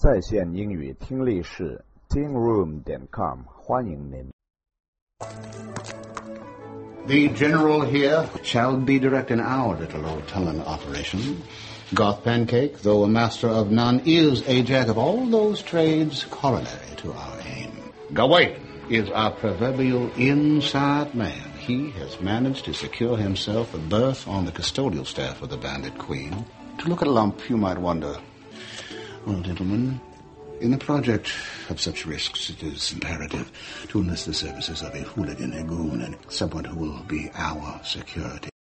在线英语听力室 tingroom.com 欢迎您。 The general here shall be directing our little ortolan operation. Goth Pancake, though a master of none, is a jack of all those trades corollary to our aim. Gawain is our proverbial inside man. He has managed to secure himself a berth on the custodial staff of the Bandit Queen. To look at a lump, you might wonder, well, gentlemen, in a project of such risks, it is imperative to enlist the services of a hooligan, a goon, and someone who will be our security.